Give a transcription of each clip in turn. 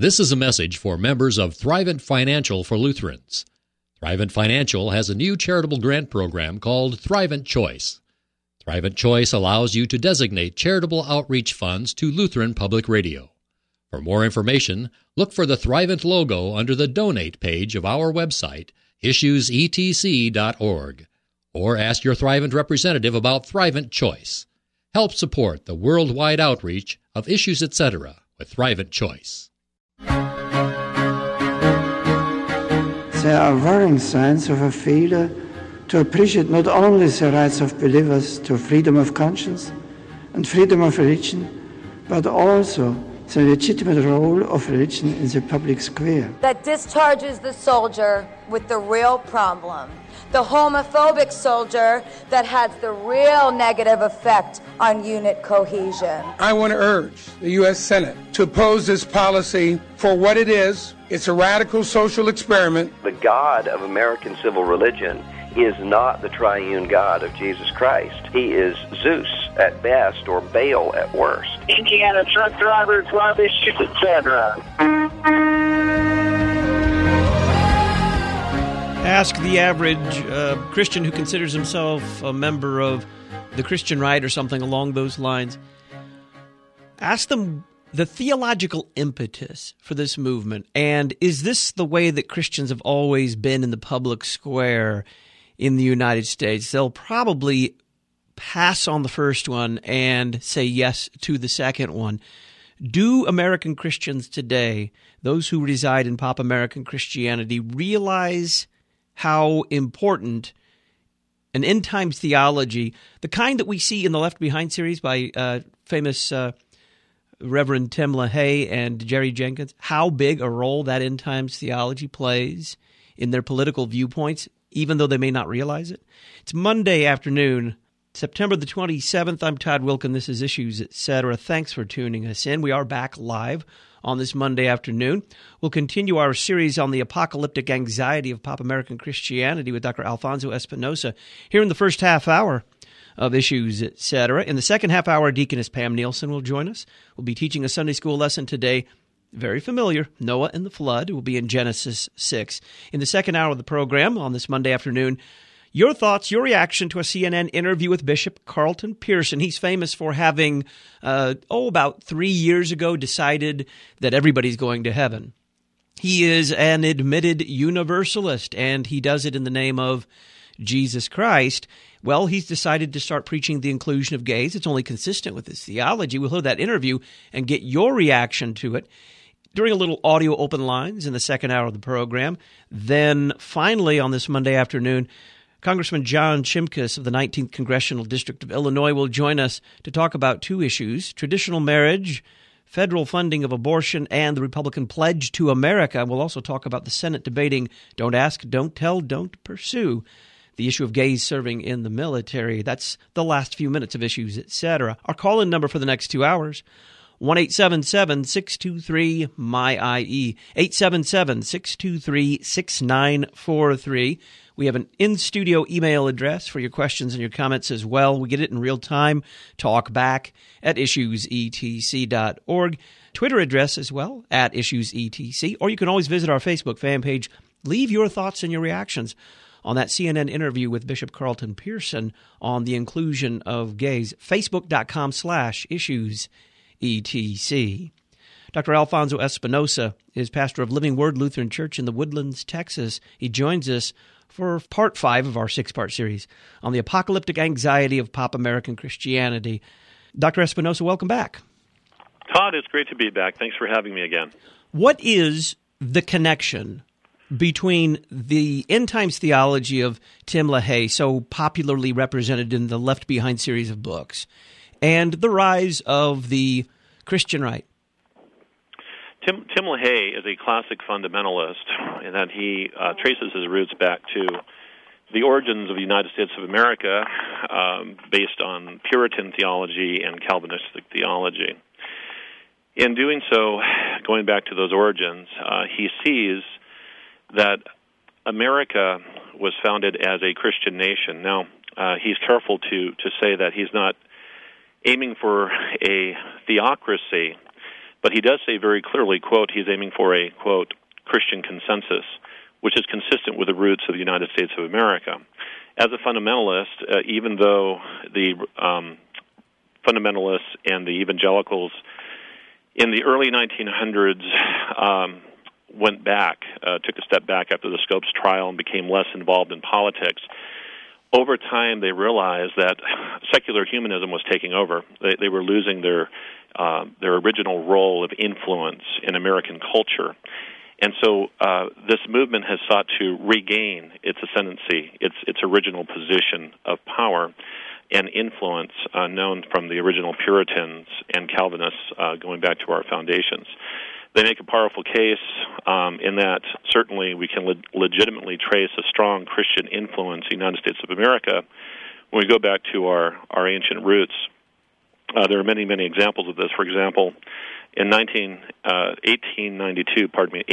This is a message for members of Thrivent Financial for Lutherans. Thrivent Financial has a new charitable grant program called Thrivent Choice. Thrivent Choice allows you to designate charitable outreach funds to Lutheran Public Radio. For more information, look for the Thrivent logo under the Donate page of our website, issuesetc.org, or ask your Thrivent representative about Thrivent Choice. Help support the worldwide outreach of Issues Etc. with Thrivent Choice. There are worrying signs of a failure to appreciate not only the rights of believers to freedom of conscience and freedom of religion, but also the legitimate role of religion in the public square. That discharges the soldier with the real problem, the homophobic soldier that has the real negative effect on unit cohesion. I want to urge the U.S. Senate to oppose this policy for what it is. It's a radical social experiment. The God of American civil religion is not the triune God of Jesus Christ. He is Zeus at best or Baal at worst. Indiana truck drivers love Issues Etc. Ask the average Christian who considers himself a member of the Christian right or something along those lines. Ask them the theological impetus for this movement, and is this the way that Christians have always been in the public square in the United States? They'll probably pass on the first one and say yes to the second one. Do American Christians today, those who reside in pop American Christianity, realize how important an end times theology, the kind that we see in the Left Behind series by famous Reverend Tim LaHaye and Jerry Jenkins, how big a role that end times theology plays in their political viewpoints, even though they may not realize it? It's Monday afternoon, September the 27th. I'm Todd Wilkin. This is Issues Etc. Thanks for tuning us in. We are back live on this Monday afternoon. We'll continue our series on the apocalyptic anxiety of pop American Christianity with Dr. Alfonso Espinosa here in the first half hour of Issues Etc. In the second half hour, Deaconess Pam Nielsen will join us. We'll be teaching a Sunday school lesson today, very familiar, Noah and the Flood. It will be in Genesis 6. In the second hour of the program on this Monday afternoon, your thoughts, your reaction to a CNN interview with Bishop Carlton Pearson. He's famous for having, about 3 years ago, decided that everybody's going to heaven. He is an admitted universalist, and he does it in the name of Jesus Christ. Well, he's decided to start preaching the inclusion of gays. It's only consistent with his theology. We'll hear that interview and get your reaction to it during a little audio open lines in the second hour of the program. Then finally on this Monday afternoon, Congressman John Shimkus of the 19th Congressional District of Illinois will join us to talk about two issues: traditional marriage, federal funding of abortion, and the Republican pledge to America. We'll also talk about the Senate debating Don't Ask, Don't Tell, Don't Pursue, the issue of gays serving in the military. That's the last few minutes of Issues Etc. Our call-in number for the next 2 hours, 1-877-623-MY-IE, 877-623-6943. We have an in-studio email address for your questions and your comments as well. We get it in real time. Talk back at issuesetc.org. Twitter address as well, at issuesetc. Or you can always visit our Facebook fan page. Leave your thoughts and your reactions on that CNN interview with Bishop Carlton Pearson on the inclusion of gays. Facebook.com/issuesetc. Dr. Alfonso Espinosa is pastor of Living Word Lutheran Church in the Woodlands, Texas. He joins us for part 5 of our 6-part series on the apocalyptic anxiety of pop American Christianity. Dr. Espinosa, welcome back. Todd, it's great to be back. Thanks for having me again. What is the connection between the end times theology of Tim LaHaye, so popularly represented in the Left Behind series of books, and the rise of the Christian right? Tim LaHaye is a classic fundamentalist in that he traces his roots back to the origins of the United States of America based on Puritan theology and Calvinistic theology. In doing so, going back to those origins, he sees that America was founded as a Christian nation. Now, he's careful to say that he's not aiming for a theocracy, But he does say very clearly, quote, he's aiming for a, quote, Christian consensus, which is consistent with the roots of the United States of America. As a fundamentalist, even though the fundamentalists and the evangelicals in the early 1900s went back, took a step back after the Scopes trial and became less involved in politics, over time they realized that secular humanism was taking over. They were losing their original role of influence in American culture. And so this movement has sought to regain its ascendancy, its original position of power and influence known from the original Puritans and Calvinists going back to our foundations. They make a powerful case in that certainly we can legitimately trace a strong Christian influence in the United States of America when we go back to our ancient roots. There are many, many examples of this. For example, in 1892,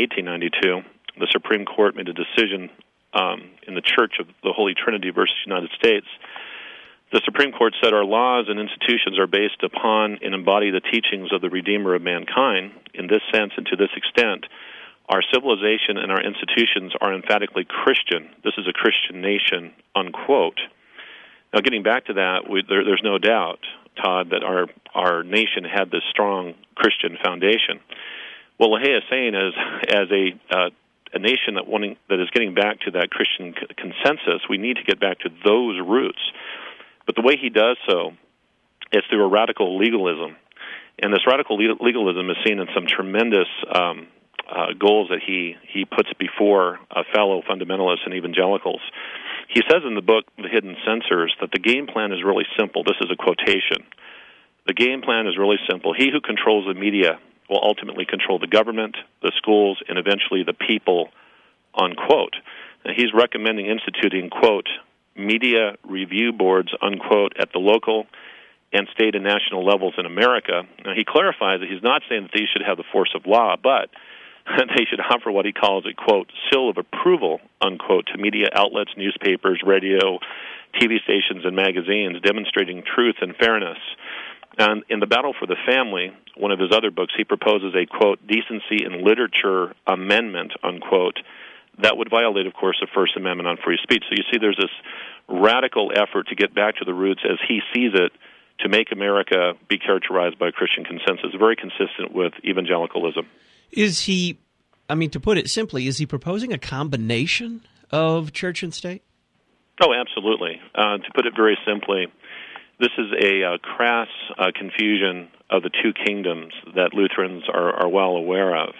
the Supreme Court made a decision in the Church of the Holy Trinity versus United States. The Supreme Court said our laws and institutions are based upon and embody the teachings of the Redeemer of mankind. In this sense and to this extent, our civilization and our institutions are emphatically Christian. This is a Christian nation, unquote. Now, getting back to that, there's no doubt, Todd, that our nation had this strong Christian foundation. What LaHaye is saying is, as a nation that is getting back to that Christian consensus, we need to get back to those roots. But the way he does so is through a radical legalism. And this radical legalism is seen in some tremendous goals that he puts before fellow fundamentalists and evangelicals. He says in the book, The Hidden Censors, that the game plan is really simple. This is a quotation. The game plan is really simple. He who controls the media will ultimately control the government, the schools, and eventually the people, unquote. And he's recommending instituting, quote, media review boards, unquote, at the local and state and national levels in America. Now, he clarifies that he's not saying that these should have the force of law, but they should offer what he calls a, quote, seal of approval, unquote, to media outlets, newspapers, radio, TV stations, and magazines demonstrating truth and fairness. And in The Battle for the Family, one of his other books, he proposes a, quote, decency in literature amendment, unquote, that would violate, of course, the First Amendment on free speech. So you see there's this radical effort to get back to the roots as he sees it, to make America be characterized by a Christian consensus, very consistent with evangelicalism. Is he, to put it simply, is he proposing a combination of church and state? Oh, absolutely. To put it very simply, this is a crass confusion of the two kingdoms that Lutherans are well aware of.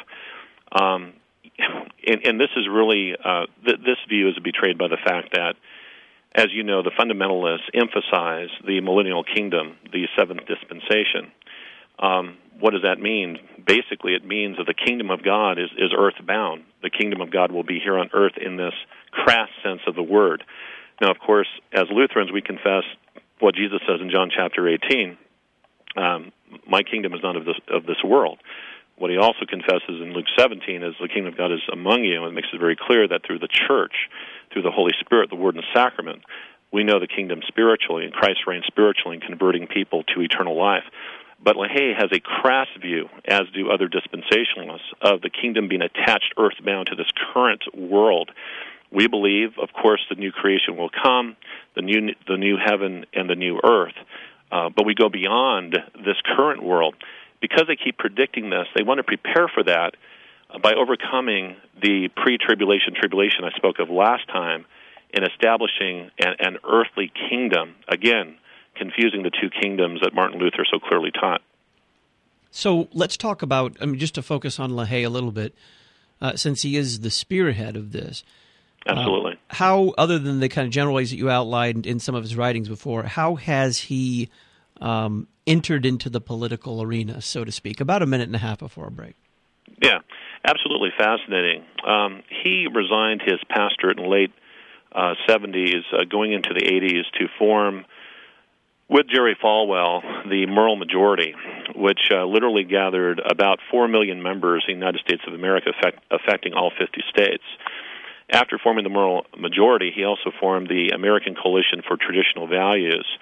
And this is really, this view is betrayed by the fact that, as you know, the fundamentalists emphasize the millennial kingdom, the seventh dispensation. What does that mean? Basically, it means that the kingdom of God is earthbound. The kingdom of God will be here on earth in this crass sense of the word. Now, of course, as Lutherans, we confess what Jesus says in John chapter 18, my kingdom is not of this world. What he also confesses in Luke 17 is the kingdom of God is among you, and it makes it very clear that through the church, through the Holy Spirit, the Word and the Sacrament, we know the kingdom spiritually, and Christ reigns spiritually in converting people to eternal life. But LaHaye has a crass view, as do other dispensationalists, of the kingdom being attached earthbound to this current world. We believe, of course, the new creation will come, the new heaven and the new earth, but we go beyond this current world. Because they keep predicting this, they want to prepare for that by overcoming the pre-tribulation tribulation I spoke of last time and establishing an earthly kingdom, again, confusing the two kingdoms that Martin Luther so clearly taught. So let's talk about, just to focus on LaHaye a little bit, since he is the spearhead of this. Absolutely. How, other than the kind of general ways that you outlined in some of his writings before, how has he entered into the political arena, so to speak? About a minute and a half before our break. Yeah, absolutely fascinating. He resigned his pastorate in the late 70s, going into the 80s, to form, with Jerry Falwell, the Merle Majority, which literally gathered about 4 million members in the United States of America, affecting all 50 states. After forming the Merle Majority, he also formed the American Coalition for Traditional Values,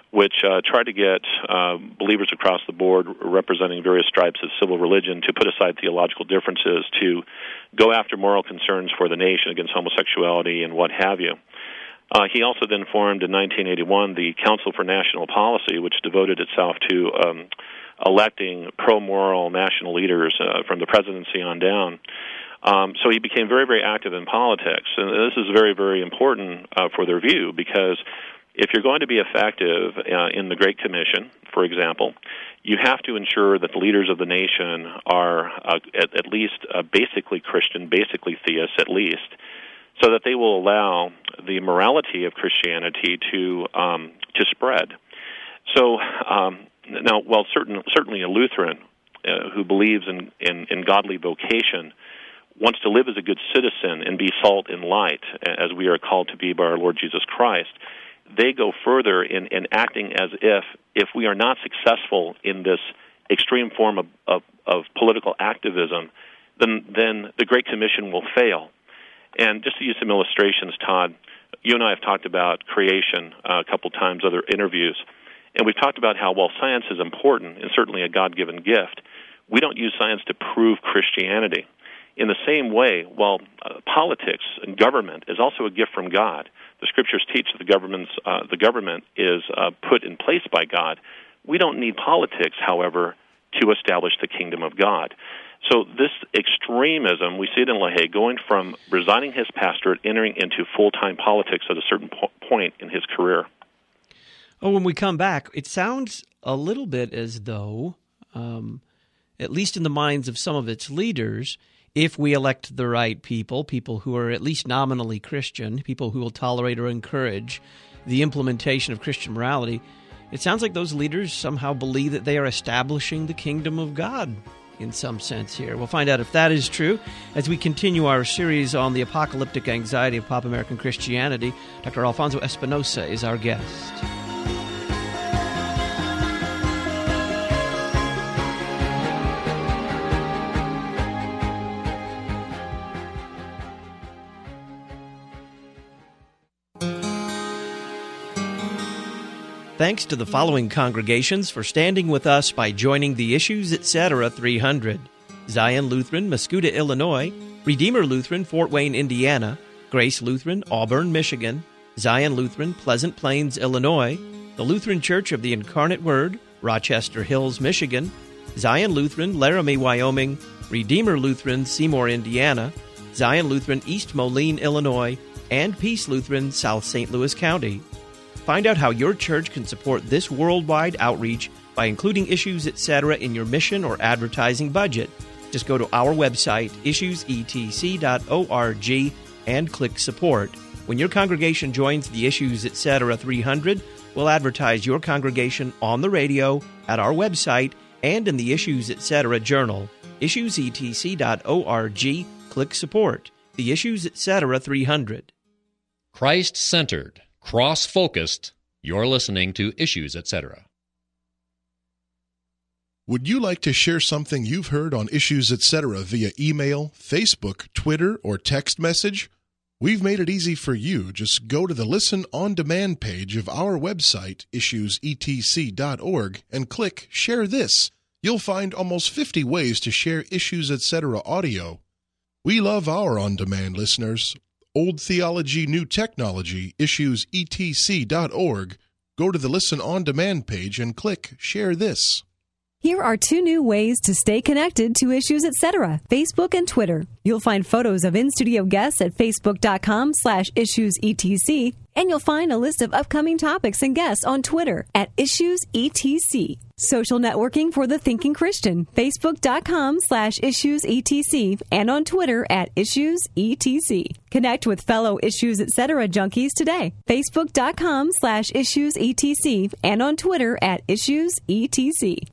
which tried to get believers across the board representing various stripes of civil religion to put aside theological differences to go after moral concerns for the nation against homosexuality and what have you. He also then formed in 1981 the Council for National Policy, which devoted itself to electing pro-moral national leaders from the presidency on down. So he became very, very active in politics. And this is very, very important for their view, because if you're going to be effective in the Great Commission, for example, you have to ensure that the leaders of the nation are at least basically Christian, basically theists at least, so that they will allow the morality of Christianity to spread. So now, while certainly a Lutheran who believes in godly vocation wants to live as a good citizen and be salt and light, as we are called to be by our Lord Jesus Christ, they go further in acting as if we are not successful in this extreme form of political activism, then the Great Commission will fail. And just to use some illustrations, Todd, you and I have talked about creation a couple times, other interviews, and we've talked about how while science is important and certainly a God-given gift, we don't use science to prove Christianity. In the same way, while politics and government is also a gift from God, the Scriptures teach that the government is put in place by God. We don't need politics, however, to establish the kingdom of God. So this extremism, we see it in LaHaye, going from resigning his pastorate, entering into full-time politics at a certain point in his career. Oh, when we come back, it sounds a little bit as though, at least in the minds of some of its leaders, if we elect the right people who are at least nominally Christian, people who will tolerate or encourage the implementation of Christian morality, it sounds like those leaders somehow believe that they are establishing the kingdom of God in some sense here. We'll find out if that is true as we continue our series on the apocalyptic anxiety of pop American Christianity. Dr. Alfonso Espinosa is our guest. Thanks to the following congregations for standing with us by joining the Issues Etc. 300. Zion Lutheran, Mascoutah, Illinois; Redeemer Lutheran, Fort Wayne, Indiana; Grace Lutheran, Auburn, Michigan; Zion Lutheran, Pleasant Plains, Illinois; the Lutheran Church of the Incarnate Word, Rochester Hills, Michigan; Zion Lutheran, Laramie, Wyoming; Redeemer Lutheran, Seymour, Indiana; Zion Lutheran, East Moline, Illinois; and Peace Lutheran, South St. Louis County. Find out how your church can support this worldwide outreach by including Issues Etc. in your mission or advertising budget. Just go to our website, issuesetc.org, and click Support. When your congregation joins the Issues Etc. 300, we'll advertise your congregation on the radio, at our website, and in the Issues Etc. journal. Issuesetc.org, click Support. The Issues Etc. 300. Christ-centered, cross-focused. You're listening to Issues Etc. Would you like to share something you've heard on Issues Etc. via email, Facebook, Twitter, or text message? We've made it easy for you. Just go to the Listen On Demand page of our website, issuesetc.org, and click Share This. You'll find almost 50 ways to share Issues Etc. audio. We love our on-demand listeners. Old Theology, New Technology, issuesetc.org. Go to the Listen On Demand page and click Share This. Here are 2 new ways to stay connected to Issues Etc., Facebook and Twitter. You'll find photos of in-studio guests at facebook.com/issuesetc, and you'll find a list of upcoming topics and guests on Twitter at issuesetc. Social networking for the thinking Christian, facebook.com/issuesetc, and on Twitter at issuesetc. Connect with fellow Issues Etc. junkies today, facebook.com/issuesetc, and on Twitter at issuesetc.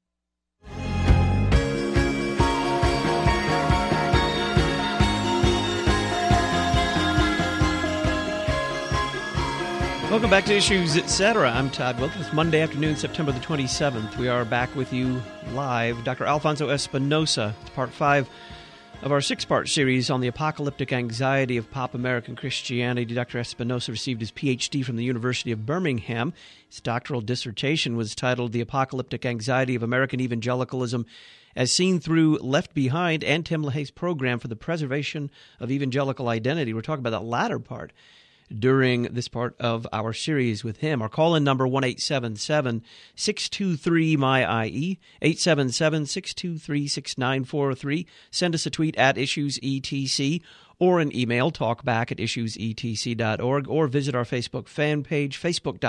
Welcome back to Issues Etc. I'm Todd Wilkins. It's Monday afternoon, September the 27th. We are back with you live. Dr. Alfonso Espinosa. It's part 5 of our 6-part series on the apocalyptic anxiety of pop American Christianity. Dr. Espinosa received his Ph.D. from the University of Birmingham. His doctoral dissertation was titled The Apocalyptic Anxiety of American Evangelicalism as Seen Through Left Behind and Tim LaHaye's Program for the Preservation of Evangelical Identity. We're talking about that latter part during this part of our series with him. Our call-in number, 1-877-623-MY-IE, 877-623-6943. Send us a tweet at IssuesETC or an email, talkback@issuesetc.org, or visit our Facebook fan page,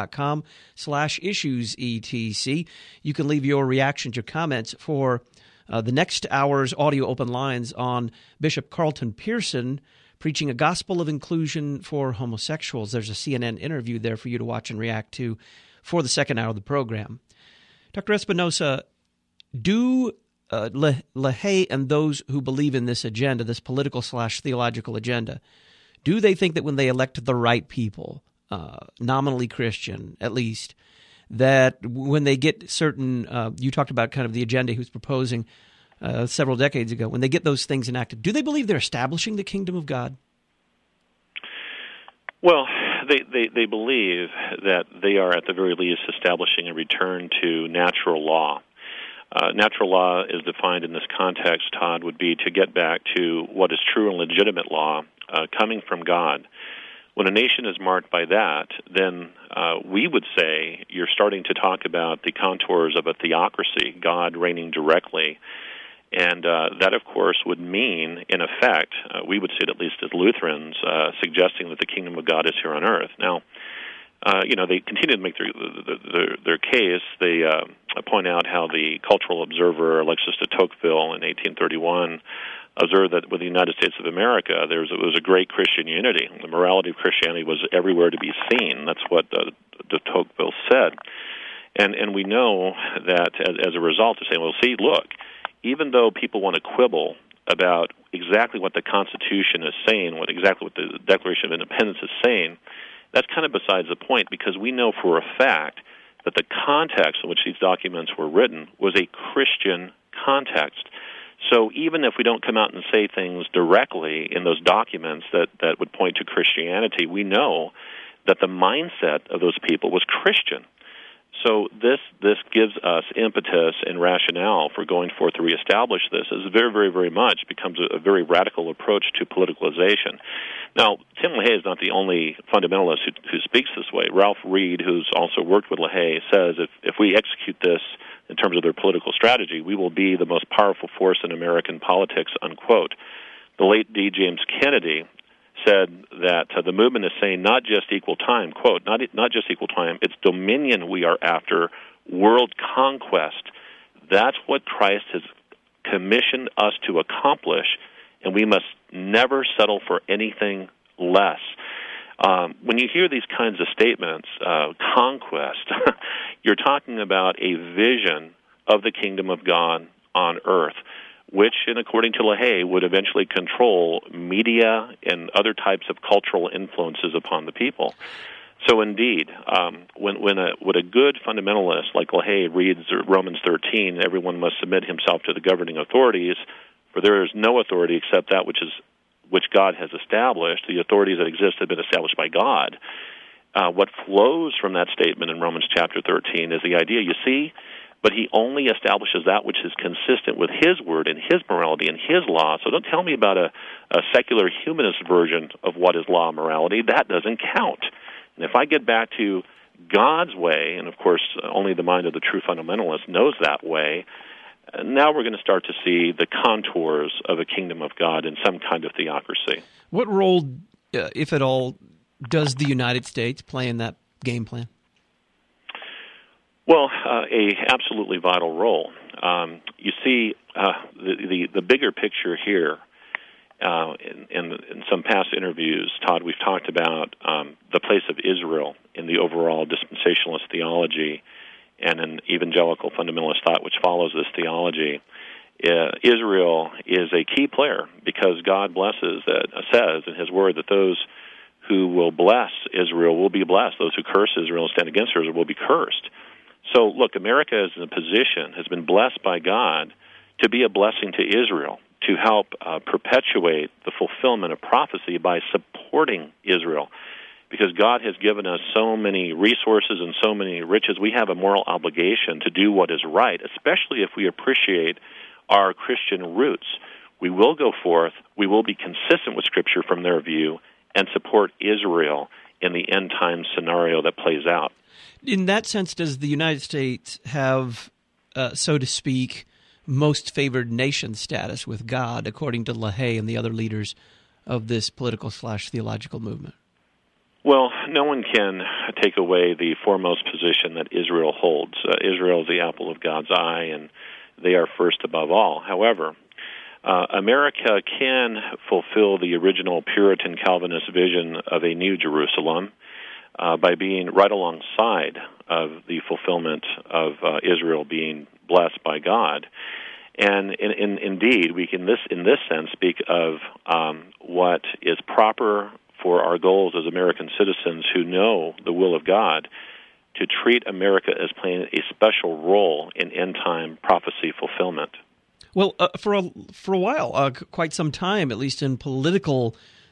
facebook.com/IssuesETC. You can leave your reactions, your comments for the next hour's audio open lines on Bishop Carlton Pearson preaching a gospel of inclusion for homosexuals. There's a CNN interview there for you to watch and react to for the second hour of the program. Dr. Espinosa, do LaHaye and those who believe in this agenda, this political/theological agenda, do they think that when they elect the right people, nominally Christian at least, that when they get certain, you talked about kind of the agenda he was proposing several decades ago, when they get those things enacted, do they believe they're establishing the kingdom of God? Well, they believe that they are at the very least establishing a return to natural law. Natural law is defined in this context, Todd, would be to get back to what is true and legitimate law coming from God. When a nation is marked by that, then we would say you're starting to talk about the contours of a theocracy, God reigning directly. And that, of course, would mean, in effect, we would say it at least as Lutherans, suggesting that the kingdom of God is here on earth. Now, they continue to make their case. They point out how the cultural observer Alexis de Tocqueville in 1831 observed that with the United States of America, there was a great Christian unity. The morality of Christianity was everywhere to be seen. That's what de Tocqueville said. And we know that as a result of saying, well, see, look, even though people want to quibble about exactly what the Constitution is saying, exactly what the Declaration of Independence is saying, that's kind of besides the point, because we know for a fact that the context in which these documents were written was a Christian context. So even if we don't come out and say things directly in those documents that would point to Christianity, we know that the mindset of those people was Christian. So this gives us impetus and rationale for going forth to reestablish this. As very, very, very much becomes a very radical approach to politicalization. Now, Tim LaHaye is not the only fundamentalist who speaks this way. Ralph Reed, who's also worked with LaHaye, says if we execute this in terms of their political strategy, we will be the most powerful force in American politics, unquote. The late D. James Kennedy said that the movement is saying not just equal time, quote, not just equal time, it's dominion we are after, world conquest. That's what Christ has commissioned us to accomplish, and we must never settle for anything less. When you hear these kinds of statements, conquest, you're talking about a vision of the kingdom of God on earth, which, and according to LaHaye, would eventually control media and other types of cultural influences upon the people. So indeed, when a good fundamentalist like LaHaye reads Romans 13, everyone must submit himself to the governing authorities, for there is no authority except that which God has established. The authorities that exist have been established by God. What flows from that statement in Romans chapter 13 is the idea, you see, but he only establishes that which is consistent with his word and his morality and his law. So don't tell me about a secular humanist version of what is law and morality. That doesn't count. And if I get back to God's way, and of course only the mind of the true fundamentalist knows that way, now we're going to start to see the contours of a kingdom of God in some kind of theocracy. What role, if at all, does the United States play in that game plan? Well, a absolutely vital role. You see, the bigger picture here, in some past interviews, Todd, we've talked about the place of Israel in the overall dispensationalist theology and an evangelical fundamentalist thought which follows this theology. Israel is a key player because God says in His Word that those who will bless Israel will be blessed. Those who curse Israel and stand against Israel will be cursed. So, look, America is in a position, has been blessed by God to be a blessing to Israel. to help perpetuate the fulfillment of prophecy by supporting Israel. Because God has given us so many resources and so many riches, we have a moral obligation to do what is right, especially if we appreciate our Christian roots. We will go forth, we will be consistent with Scripture from their view, and support Israel in the end-time scenario that plays out. In that sense, does the United States have, so to speak, most favored nation status with God, according to LaHaye and the other leaders of this political/theological movement? Well, no one can take away the foremost position that Israel holds. Israel is the apple of God's eye, and they are first above all. However, America can fulfill the original Puritan Calvinist vision of a new Jerusalem by being right alongside of the fulfillment of Israel being blessed by God. And indeed, we can, in this sense, speak of what is proper for our goals as American citizens who know the will of God, to treat America as playing a special role in end-time prophecy fulfillment. Well, for a while, quite some time, at least in political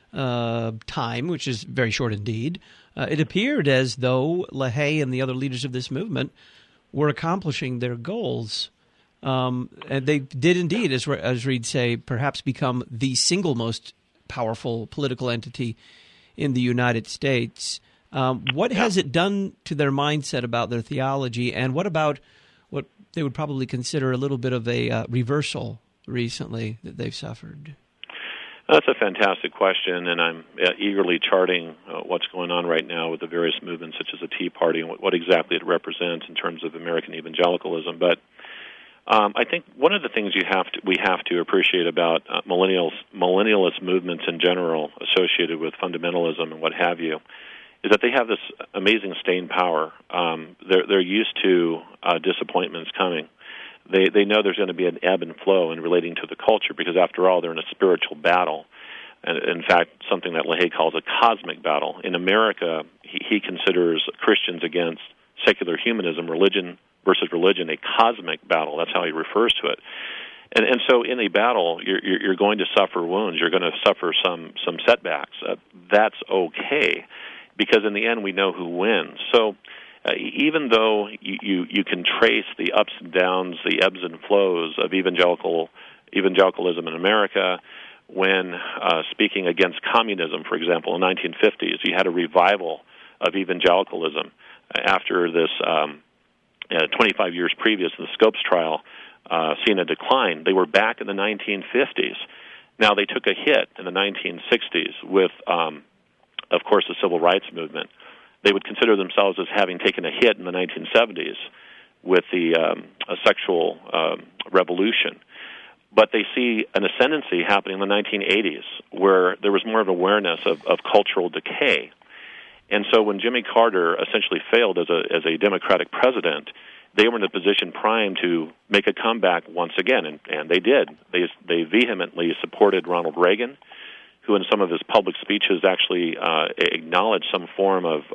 time, which is very short indeed, it appeared as though LaHaye and the other leaders of this movement were accomplishing their goals. And they did indeed, as Reed say, perhaps become the single most powerful political entity in the United States. What has it done to their mindset about their theology, and what about what they would probably consider a little bit of a reversal recently that they've suffered? That's a fantastic question, and I'm eagerly charting what's going on right now with the various movements such as the Tea Party and what exactly it represents in terms of American evangelicalism. But I think one of the things we have to appreciate about millennialist movements in general associated with fundamentalism and what have you is that they have this amazing staying power. They're used to disappointments coming. They know there's going to be an ebb and flow in relating to the culture because, after all, they're in a spiritual battle. And in fact, something that LaHaye calls a cosmic battle. In America, he considers Christians against secular humanism, religion versus religion, a cosmic battle. That's how he refers to it. And so in a battle, you're going to suffer wounds. You're going to suffer some setbacks. That's okay, because in the end, we know who wins. So even though you can trace the ups and downs, the ebbs and flows of evangelicalism in America, when speaking against communism, for example, in the 1950s, you had a revival of evangelicalism after this 25 years previous in the Scopes trial, seen a decline. They were back in the 1950s. Now, they took a hit in the 1960s with, of course, the civil rights movement. They would consider themselves as having taken a hit in the 1970s with the sexual revolution. But they see an ascendancy happening in the 1980s where there was more of awareness of cultural decay. And so when Jimmy Carter essentially failed as a Democratic president, they were in a position primed to make a comeback once again, and they did. They vehemently supported Ronald Reagan, who in some of his public speeches actually acknowledged some form of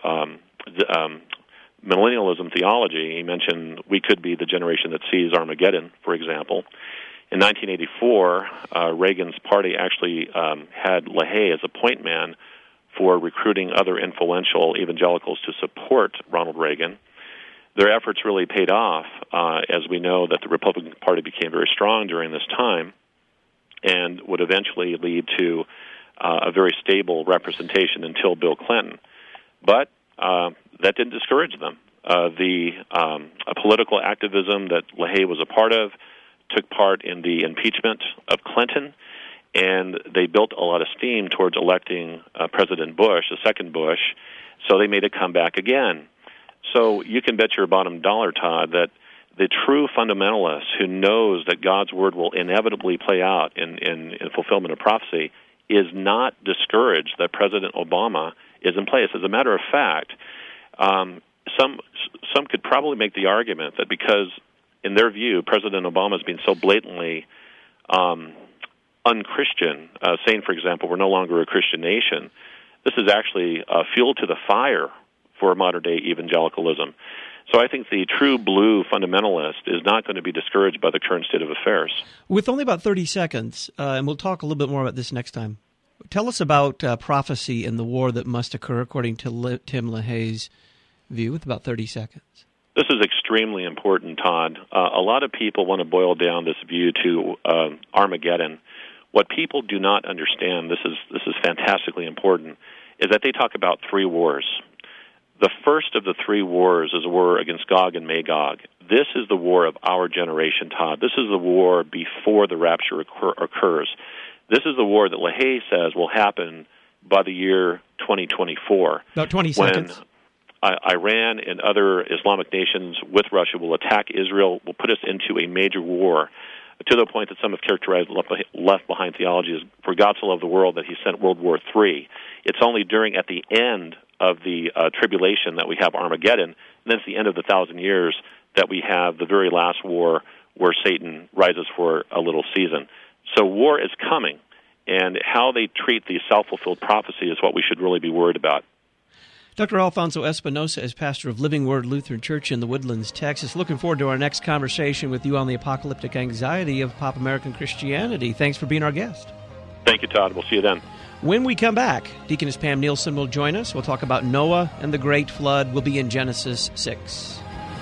millennialism theology. He mentioned we could be the generation that sees Armageddon, for example. In 1984, Reagan's party actually had LaHaye as a point man for recruiting other influential evangelicals to support Ronald Reagan. Their efforts really paid off, as we know that the Republican Party became very strong during this time and would eventually lead to a very stable representation until Bill Clinton. But that didn't discourage them. The political activism that LaHaye was a part of took part in the impeachment of Clinton, and they built a lot of steam towards electing President Bush, the second Bush, so they made a comeback again. So you can bet your bottom dollar, Todd, that the true fundamentalist who knows that God's Word will inevitably play out in fulfillment of prophecy is not discouraged that President Obama is in place. As a matter of fact, some could probably make the argument that because, in their view, President Obama has been so blatantly unchristian, saying, for example, we're no longer a Christian nation, this is actually fuel to the fire for modern-day evangelicalism. So I think the true blue fundamentalist is not going to be discouraged by the current state of affairs. With only about 30 seconds, and we'll talk a little bit more about this next time, tell us about prophecy in the war that must occur according to Tim LaHaye's view, with about 30 seconds. This is extremely important, Todd. A lot of people want to boil down this view to Armageddon. What people do not understand, this is fantastically important, is that they talk about three wars. The first of the three wars is a war against Gog and Magog. This is the war of our generation, Todd. This is the war before the rapture occurs. This is the war that LaHaye says will happen by the year 2024. About 20 seconds. When Iran and other Islamic nations with Russia will attack Israel, will put us into a major war, to the point that some have characterized left-behind theology as, for God so loved the world that he sent World War III. It's only at the end of the tribulation that we have Armageddon, and then it's the end of the 1,000 years that we have the very last war where Satan rises for a little season. So war is coming, and how they treat the self-fulfilled prophecy is what we should really be worried about. Dr. Alfonso Espinosa is pastor of Living Word Lutheran Church in the Woodlands, Texas. Looking forward to our next conversation with you on the apocalyptic anxiety of pop American Christianity. Thanks for being our guest. Thank you, Todd. We'll see you then. When we come back, Deaconess Pam Nielsen will join us. We'll talk about Noah and the Great Flood. We'll be in Genesis 6.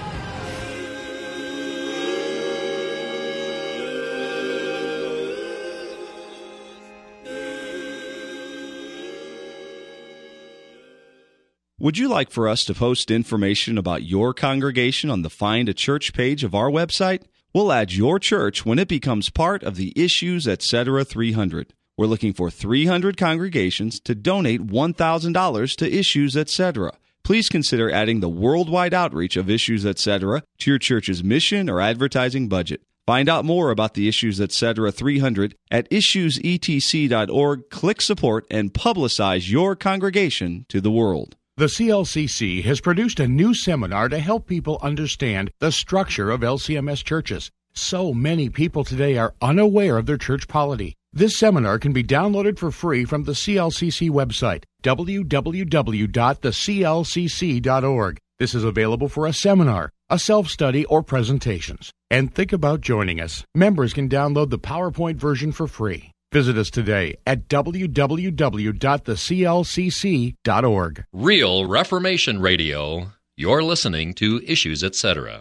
Would you like for us to post information about your congregation on the Find a Church page of our website? We'll add your church when it becomes part of the Issues Etc. 300. We're looking for 300 congregations to donate $1,000 to Issues Etc. Please consider adding the worldwide outreach of Issues Etc. to your church's mission or advertising budget. Find out more about the Issues Etc. 300 at issuesetc.org. Click support and publicize your congregation to the world. The CLCC has produced a new seminar to help people understand the structure of LCMS churches. So many people today are unaware of their church polity. This seminar can be downloaded for free from the CLCC website, www.theclcc.org. This is available for a seminar, a self-study, or presentations. And think about joining us. Members can download the PowerPoint version for free. Visit us today at www.theclcc.org. Real Reformation Radio. You're listening to Issues Etc.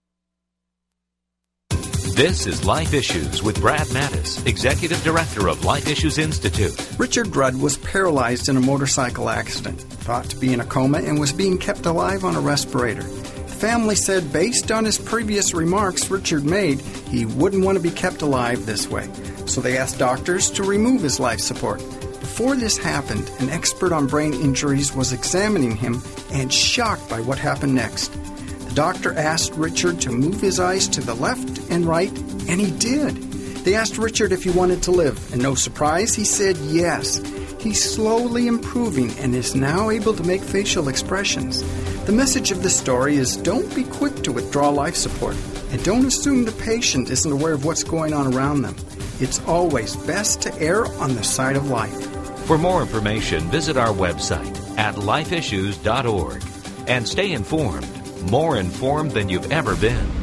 This is Life Issues with Brad Mattis, Executive Director of Life Issues Institute. Richard Rudd was paralyzed in a motorcycle accident, thought to be in a coma, and was being kept alive on a respirator. The family said, based on his previous remarks Richard made, he wouldn't want to be kept alive this way. So they asked doctors to remove his life support. Before this happened, an expert on brain injuries was examining him and shocked by what happened next. The doctor asked Richard to move his eyes to the left and right, and he did. They asked Richard if he wanted to live, and no surprise, he said yes. He's slowly improving and is now able to make facial expressions. The message of this story is don't be quick to withdraw life support, and don't assume the patient isn't aware of what's going on around them. It's always best to err on the side of life. For more information, visit our website at lifeissues.org and stay informed, more informed than you've ever been.